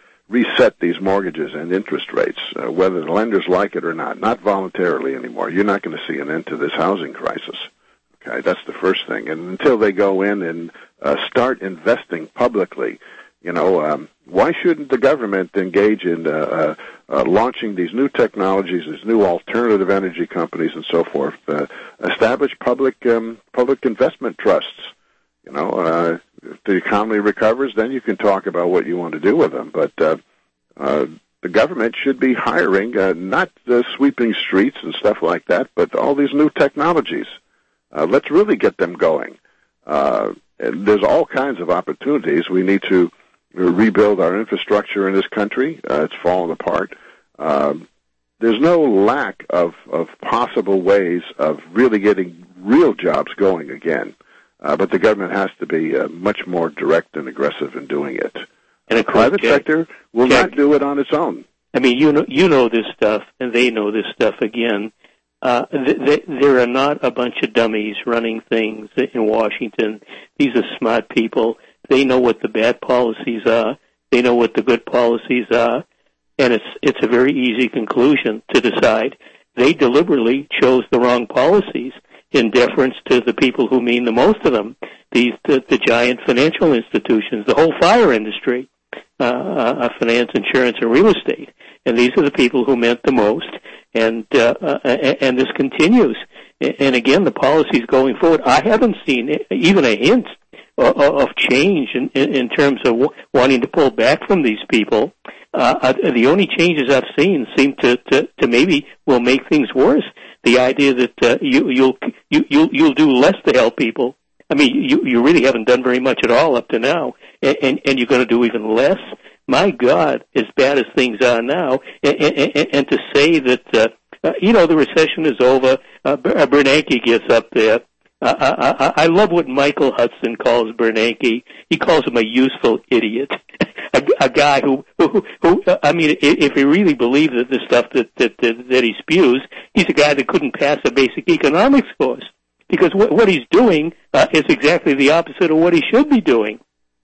reset these mortgages and interest rates, uh, whether the lenders like it or not, not voluntarily anymore, you're not going to see an end to this housing crisis. Okay, that's the first thing. And until they go in and uh, start investing publicly, you know, um, why shouldn't the government engage in uh, uh, uh, launching these new technologies, these new alternative energy companies, and so forth? Uh, establish public um, public investment trusts. You know, uh, if the economy recovers, then you can talk about what you want to do with them. But uh, uh, the government should be hiring uh, not uh, sweeping streets and stuff like that, but all these new technologies. Uh, let's really get them going. Uh, and there's all kinds of opportunities. We need to rebuild our infrastructure in this country. Uh, it's fallen apart. Uh, there's no lack of, of possible ways of really getting real jobs going again. Uh, but the government has to be uh, much more direct and aggressive in doing it. And the private Jack, sector will Jack, not do it on its own. I mean, you know, you know this stuff, and they know this stuff again. Uh, th- th- there are not a bunch of dummies running things in Washington. These are smart people. They know what the bad policies are. They know what the good policies are. And it's it's a very easy conclusion to decide. They deliberately chose the wrong policies in deference to the people who mean the most to them, these the, the giant financial institutions, the whole fire industry, uh, uh, finance, insurance, and real estate. And these are the people who meant the most. And uh, uh, and this continues. And again, the policies going forward, I haven't seen even a hint of, of change in, in terms of w- wanting to pull back from these people. Uh, the only changes I've seen seem to, to, to maybe will make things worse. The idea that uh, you, you'll you, you'll you'll do less to help people. I mean, you you really haven't done very much at all up to now, and and, and you're going to do even less. My God, as bad as things are now, and, and, and to say that uh, uh, you know the recession is over. Uh, Bernanke gets up there. Uh, I, I, I love what Michael Hudson calls Bernanke. He calls him a useful idiot. A, a guy who, who, who, I mean, if he really believes that the stuff that, that, that, that he spews, he's a guy that couldn't pass a basic economics course. Because what, what he's doing uh, is exactly the opposite of what he should be doing.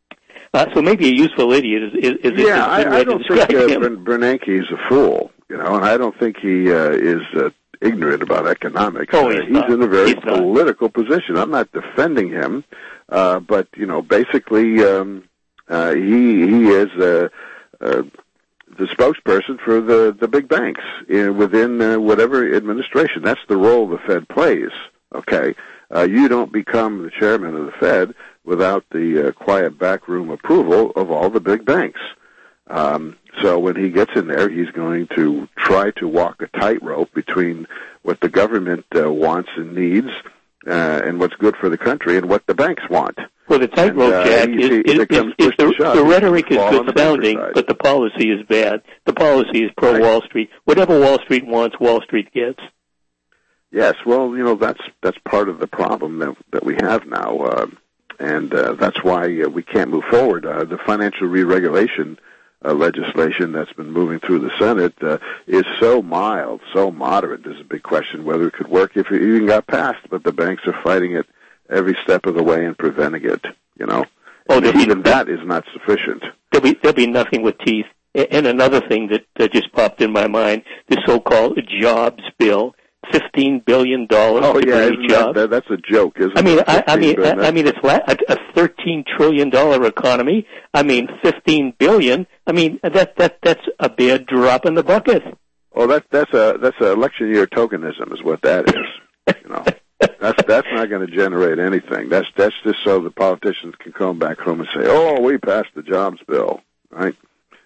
Uh, so maybe a useful idiot is, is, is yeah, is I, I don't think uh, Bernanke is a fool, you know, and I don't think he uh, is uh, ignorant about economics. Oh, he's, uh, he's not. in a very he's political not. position. I'm not defending him, uh, but, you know, basically... Um, Uh, he he is uh, uh, the spokesperson for the, the big banks in, within uh, whatever administration. That's the role the Fed plays. Okay, uh, you don't become the chairman of the Fed without the uh, quiet backroom approval of all the big banks. Um, so when he gets in there, he's going to try to walk a tightrope between what the government uh, wants and needs uh, and what's good for the country and what the banks want. Well, the tightrope, uh, Jack, is, is, is, is the, shove, the rhetoric is good the sounding, but the policy is bad. The policy is pro-Wall right. Street. Whatever Wall Street wants, Wall Street gets. Yes, well, you know, that's that's part of the problem that, that we have now, uh, and uh, that's why uh, we can't move forward. Uh, the financial re-regulation uh, legislation that's been moving through the Senate uh, is so mild, so moderate. There's a big question whether it could work if it even got passed, but the banks are fighting it every step of the way and preventing it, you know. Oh, and even be, that is not sufficient. There'll be, there'll be nothing with teeth. And another thing that, that just popped in my mind, the so-called jobs bill. fifteen billion dollars Oh to yeah, create isn't jobs. that, that, that's a joke, isn't I mean, it? I, I mean, billion, I, I mean, it's la- a, a thirteen trillion dollar economy. I mean, fifteen billion. I mean, that that that's a bare drop in the bucket. Well, that that's a that's a election year tokenism, is what that is. You know, that's that's not going to generate anything. That's that's just so the politicians can come back home and say, "Oh, we passed the jobs bill," right?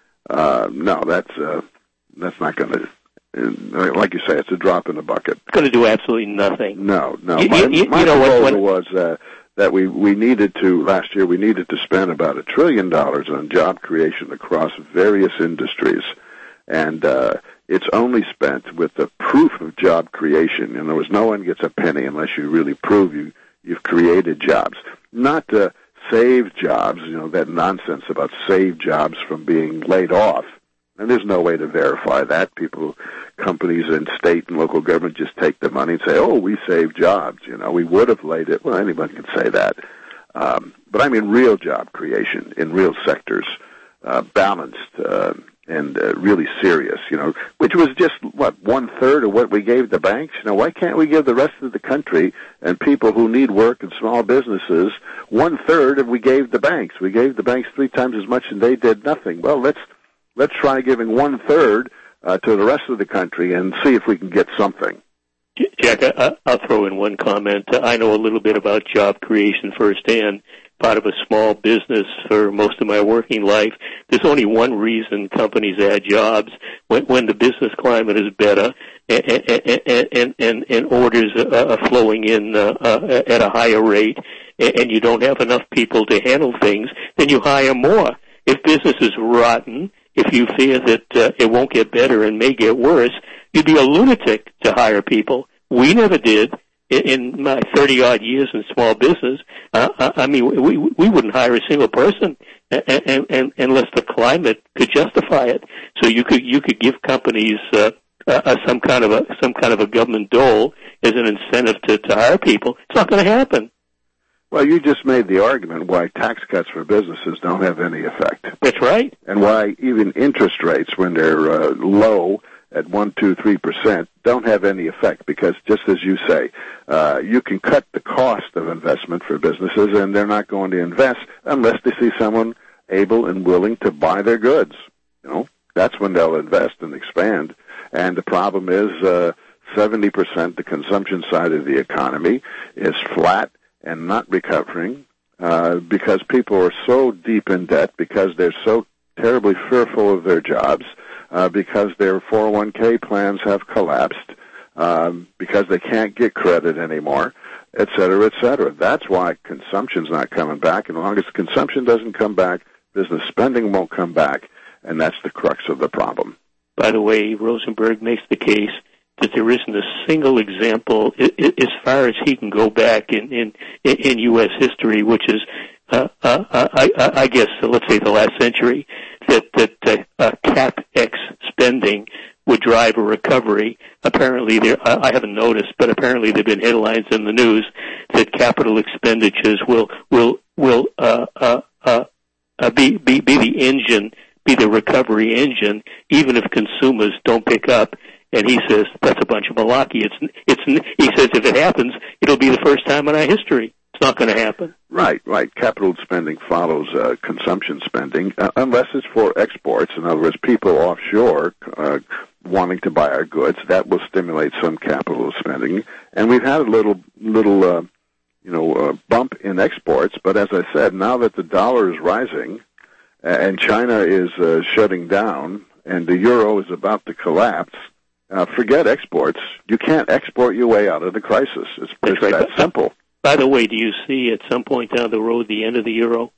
Uh, no, that's uh, that's not going to. Like you say, it's a drop in the bucket. It's going to do absolutely nothing. No, no. You, my you, my you know, proposal when, was uh, that we, we needed to, last year, we needed to spend about a trillion dollars on job creation across various industries. And uh, it's only spent with the proof of job creation. In other words, no one gets a penny unless you really prove you, you've created jobs. Not to save jobs, you know, that nonsense about save jobs from being laid off. And there's no way to verify that. People, companies and state and local government just take the money and say, oh, we saved jobs. You know, we would have laid it. Well, anybody can say that. Um, but I mean real job creation in real sectors, uh, balanced uh, and uh, really serious, you know, which was just, what, one-third of what we gave the banks? You know, why can't we give the rest of the country and people who need work and small businesses one-third of we gave the banks? We gave the banks three times as much and they did nothing. Well, let's Let's try giving one-third uh, to the rest of the country and see if we can get something. Jack, I, I'll throw in one comment. I know a little bit about job creation firsthand, part of a small business for most of my working life. There's only one reason companies add jobs, when, when the business climate is better and, and, and, and, and orders are flowing in uh, uh, at a higher rate, and you don't have enough people to handle things, then you hire more. If business is rotten, if you fear that uh, it won't get better and may get worse, you'd be a lunatic to hire people. We never did in, in my thirty-odd years in small business. Uh, I mean, we we wouldn't hire a single person and, and, and, unless the climate could justify it. So you could you could give companies uh, uh, some kind of a some kind of a government dole as an incentive to, to hire people. It's not going to happen. Well, you just made the argument why tax cuts for businesses don't have any effect. That's right. And why even interest rates, when they're uh, low at one, two, three percent, don't have any effect. Because just as you say, uh, you can cut the cost of investment for businesses, and they're not going to invest unless they see someone able and willing to buy their goods. You know, that's when they'll invest and expand. And the problem is, uh, seventy percent the consumption side of the economy is flat and not recovering, uh, because people are so deep in debt, because they're so terribly fearful of their jobs, uh, because their four oh one k plans have collapsed, um, because they can't get credit anymore, et cetera, et cetera. That's why consumption's not coming back. And as long as consumption doesn't come back, business spending won't come back, and that's the crux of the problem. By the way, Rosenberg makes the case that there isn't a single example, as far as he can go back in in, in U S history, which is, uh, uh, I, I guess, uh, let's say the last century, that that uh, uh, CapEx spending would drive a recovery. Apparently, there I haven't noticed, but apparently there have been headlines in the news that capital expenditures will will will uh, uh, uh, uh, be, be be the engine, be the recovery engine, even if consumers don't pick up. And he says, that's a bunch of malarkey. It's, it's, he says, if it happens, it'll be the first time in our history. It's not going to happen. Right, right. Capital spending follows uh, consumption spending, uh, unless it's for exports. In other words, people offshore uh, wanting to buy our goods. That will stimulate some capital spending. And we've had a little, little, uh, you know, uh, bump in exports. But as I said, now that the dollar is rising and China is uh, shutting down and the euro is about to collapse, Uh, forget exports. You can't export your way out of the crisis. It's, it's right. that simple. By the way, do you see at some point down the road the end of the euro?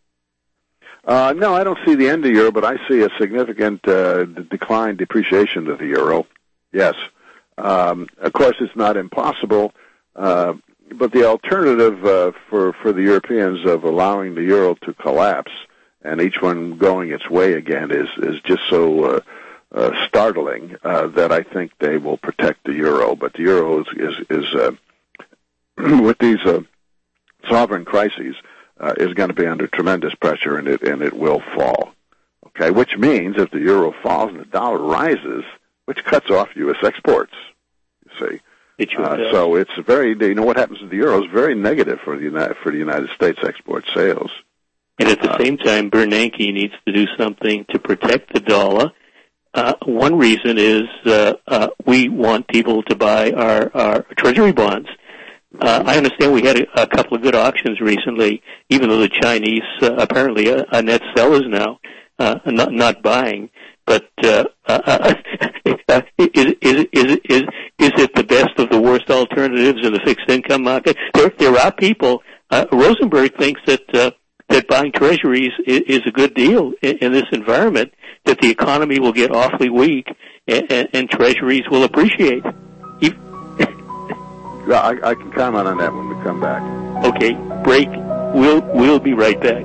Uh, no, I don't see the end of the euro, but I see a significant uh, decline, depreciation of the euro. Yes. Um, of course, it's not impossible, uh, but the alternative uh, for, for the Europeans of allowing the euro to collapse and each one going its way again is, is just so... Uh, Uh, startling uh, that I think they will protect the euro, but the euro is is, is uh, with these uh, sovereign crises uh, is going to be under tremendous pressure, and it and it will fall. Okay, which means if the euro falls and the dollar rises, which cuts off U S exports, you see, It sure uh, does. so it's very, you know, what happens to the euro is very negative for the United, for the United States export sales. And at the uh, same time, Bernanke needs to do something to protect the dollar. Uh, one reason is uh, uh, we want people to buy our, our treasury bonds. Uh, I understand we had a, a couple of good auctions recently, even though the Chinese uh, apparently are, are net sellers now, uh, not, not buying. But uh, uh, uh, is, is, is, is, is it the best of the worst alternatives in the fixed income market? There, there are people. Uh, Rosenberg thinks that uh, that buying treasuries is, is a good deal in, in this environment. That the economy will get awfully weak and, and, and treasuries will appreciate. You, yeah, I, I can comment on that when we come back. Okay, break. We'll we'll be right back.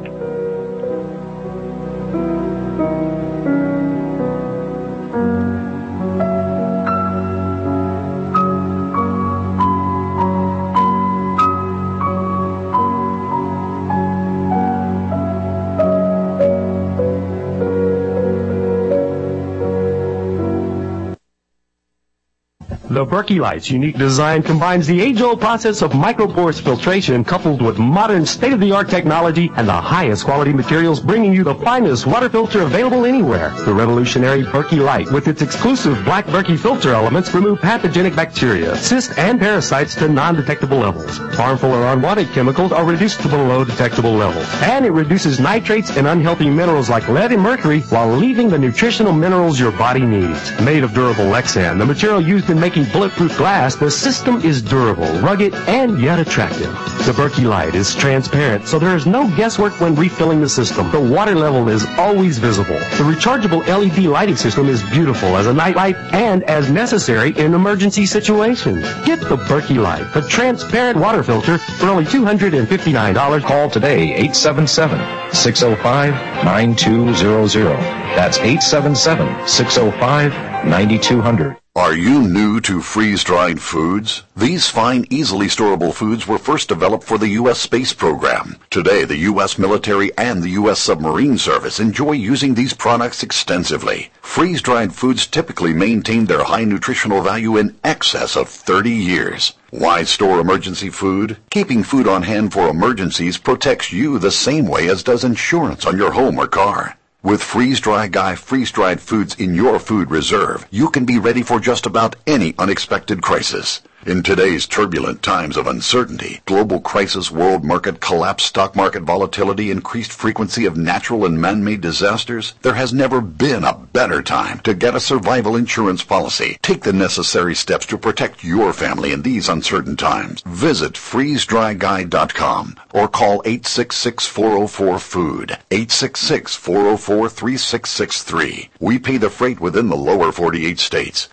The Berkey Light's unique design combines the age-old process of microporous filtration coupled with modern state-of-the-art technology and the highest quality materials, bringing you the finest water filter available anywhere. The revolutionary Berkey Light, with its exclusive black Berkey filter elements, remove pathogenic bacteria, cysts, and parasites to non-detectable levels. Harmful or unwanted chemicals are reduced to below detectable levels. And it reduces nitrates and unhealthy minerals like lead and mercury while leaving the nutritional minerals your body needs. Made of durable Lexan, the material used in making bulletproof glass, the system is durable, rugged, and yet attractive. The Berkey Light is transparent, so there is no guesswork when refilling the system. The water level is always visible. The rechargeable L E D lighting system is beautiful as a night light and as necessary in emergency situations. Get the Berkey Light, the transparent water filter, for only two hundred fifty-nine dollars. Call today, eight seven seven, six oh five, nine two zero zero. That's eight seven seven, six oh five, nine two zero zero. Are you new to freeze-dried foods? These fine, easily storable foods were first developed for the U S space program. Today, the U S military and the U S submarine service enjoy using these products extensively. Freeze-dried foods typically maintain their high nutritional value in excess of thirty years. Why store emergency food? Keeping food on hand for emergencies protects you the same way as does insurance on your home or car. With Freeze-Dry Guy freeze-dried foods in your food reserve, you can be ready for just about any unexpected crisis. In today's turbulent times of uncertainty, global crisis, world market collapse, stock market volatility, increased frequency of natural and man-made disasters, there has never been a better time to get a survival insurance policy. Take the necessary steps to protect your family in these uncertain times. Visit freeze dry guy dot com or call eight six six, four oh four, food, eight six six, four oh four, three six six three. We pay the freight within the lower forty-eight states.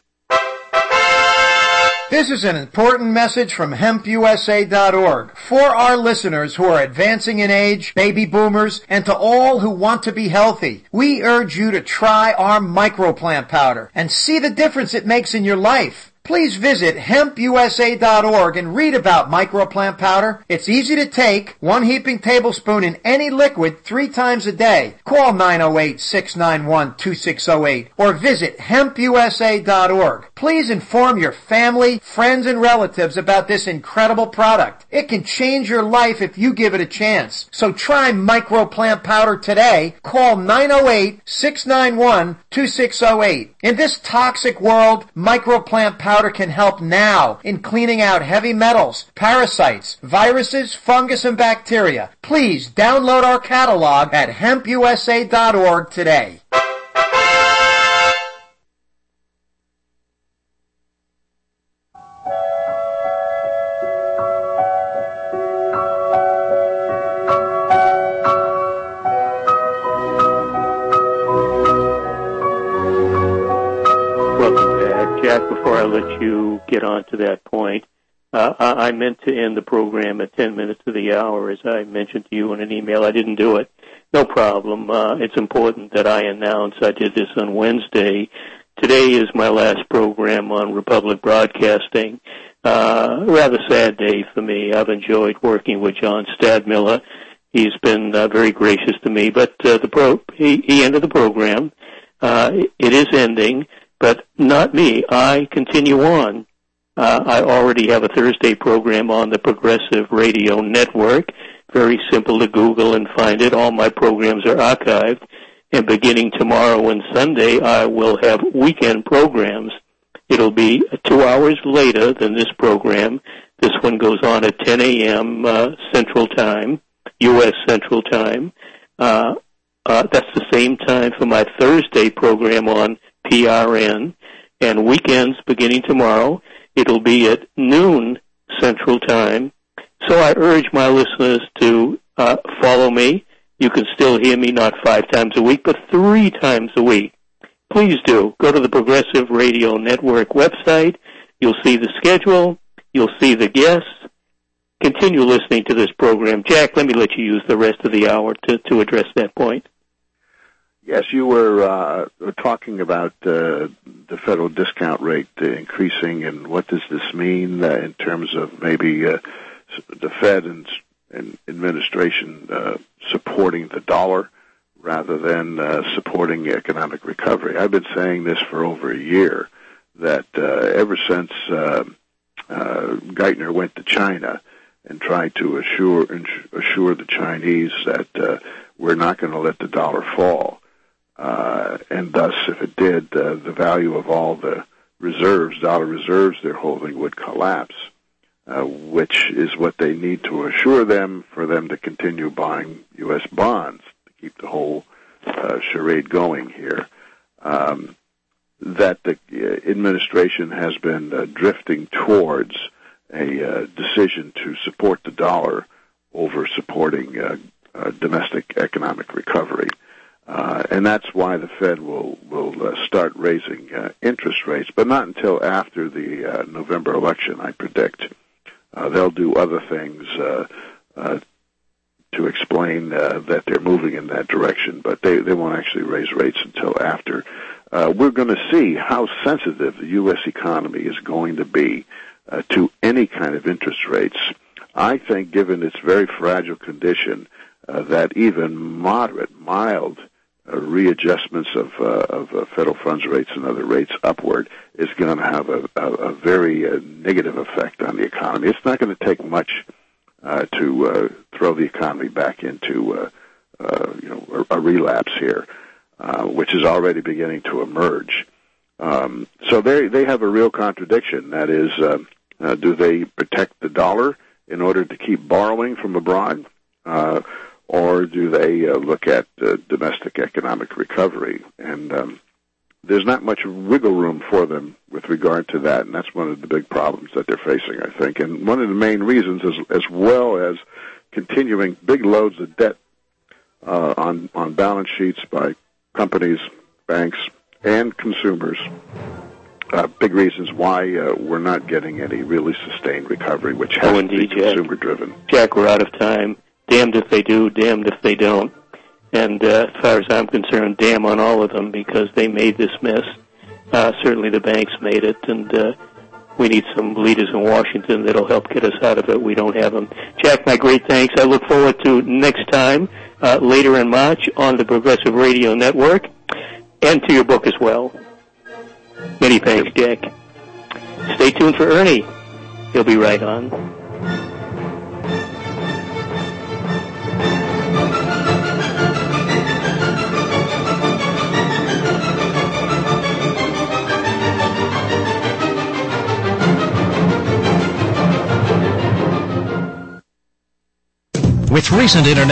This is an important message from hemp U S A dot org for our listeners who are advancing in age, baby boomers, and to all who want to be healthy. We urge you to try our microplant powder and see the difference it makes in your life. Please visit hemp U S A dot org and read about microplant powder. It's easy to take, one heaping tablespoon in any liquid three times a day. Call nine oh eight, six nine one, two six oh eight or visit hemp U S A dot org. Please inform your family, friends, and relatives about this incredible product. It can change your life if you give it a chance. So try microplant powder today. Call nine oh eight, six nine one, two six oh eight. In this toxic world, microplant powder Powder can help now in cleaning out heavy metals, parasites, viruses, fungus, and bacteria. Please download our catalog at hemp U S A dot org today. Jack, before I let you get on to that point, uh, I, I meant to end the program at ten minutes to the hour, as I mentioned to you in an email. I didn't do it. No problem. Uh, it's important that I announce I did this on Wednesday. Today is my last program on Republic Broadcasting. Uh, rather sad day for me. I've enjoyed working with John Stadmiller. He's been uh, very gracious to me, but uh, the pro he, he ended the program. Uh, it is ending. But not me. I continue on Uh, I already have a Thursday program on the Progressive Radio Network. Very simple to Google and find it. All my programs are archived. And beginning tomorrow and Sunday, I will have weekend programs. It'll be two hours later than this program. This one goes on at ten a.m. Uh, Central Time, U S Central Time. Uh, uh, that's the same time for my Thursday program on P R N. And weekends beginning tomorrow, it'll be at noon Central Time. So I urge my listeners to uh, follow me. You can still hear me not five times a week, but three times a week. Please do. Go to the Progressive Radio Network website. You'll see the schedule. You'll see the guests. Continue listening to this program. Jack, let me let you use the rest of the hour to, to address that point. Yes, you were uh, talking about uh, the federal discount rate uh, increasing, and what does this mean uh, in terms of maybe uh, the Fed and, and administration uh, supporting the dollar rather than uh, supporting economic recovery. I've been saying this for over a year, that uh, ever since uh, uh, Geithner went to China and tried to assure assure the Chinese that uh, we're not going to let the dollar fall, uh, and thus, if it did, uh, the value of all the reserves, dollar reserves they're holding, would collapse, uh, which is what they need to assure them for them to continue buying U S bonds to keep the whole uh, charade going here. Um, that the uh, administration has been uh, drifting towards a uh, decision to support the dollar over supporting uh, uh, domestic economic recovery. Uh, and that's why the Fed will, will uh, start raising uh, interest rates, but not until after the uh, November election, I predict. Uh, they'll do other things uh, uh, to explain uh, that they're moving in that direction, but they, they won't actually raise rates until after. Uh, we're going to see how sensitive the U S economy is going to be uh, to any kind of interest rates. I think, given its very fragile condition, uh, that even moderate, mild uh, readjustments of, uh, of uh, federal funds rates and other rates upward is going to have a, a, a very uh, negative effect on the economy. It's not going to take much uh, to uh, throw the economy back into uh, uh, you know a, a relapse here. Uh, which is already beginning to emerge. Um, so they they have a real contradiction. That is, uh, uh, do they protect the dollar in order to keep borrowing from abroad, uh, or do they uh, look at uh, domestic economic recovery? And um, there's not much wiggle room for them with regard to that, and that's one of the big problems that they're facing, I think. And one of the main reasons, is, as well as continuing big loads of debt uh, on on balance sheets by companies, banks, and consumers, uh, big reasons why uh, we're not getting any really sustained recovery, which has oh, to be consumer-driven. Jack, we're out of time. Damned if they do, damned if they don't. And uh, as far as I'm concerned, damn on all of them, because they made this mess. Uh, certainly the banks made it, and uh, we need some leaders in Washington that'll help get us out of it. We don't have them. Jack, my great thanks. I look forward to next time. Uh, later in March on the Progressive Radio Network, and to your book as well. Many thanks, Jack. Stay tuned for Ernie. He'll be right on. With recent internet